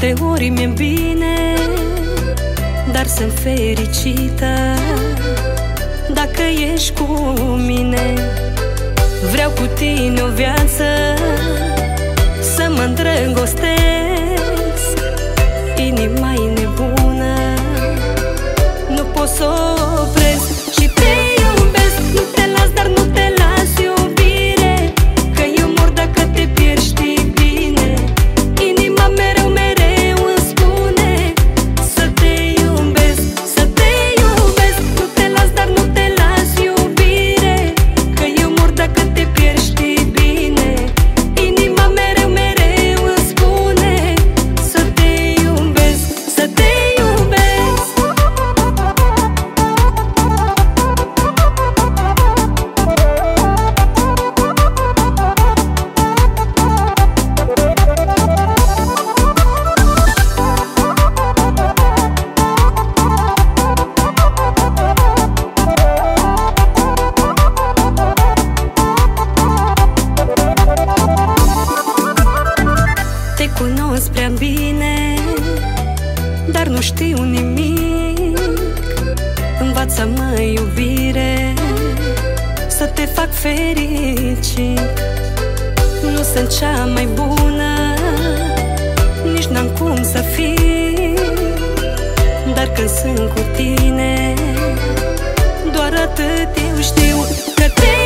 multe ori mi-e bine, dar sunt fericită dacă ești cu mine. Vreau cu tine o viață, să mă îndrăgostesc. Inima-i nebună, nu pot să o opresc. Și te iubesc, nu te las, dar nu te las, iubire, că eu mor dacă te pierzi, știi bine. Inima mereu, mereu îmi spune să te iubesc, să te iubesc. Nu te las, dar nu te las, iubire, că eu mor dacă te pierzi, știi bine. Inima mereu, mereu îmi spune să te iubesc, să te iubesc. Te cunosc prea bine, dar nu știu nimic. Învață-mă, iubire, să te fac fericit. Nu sunt cea mai bună, nici n-am cum să fiu, dar când sunt cu tine, doar atât eu știu, că te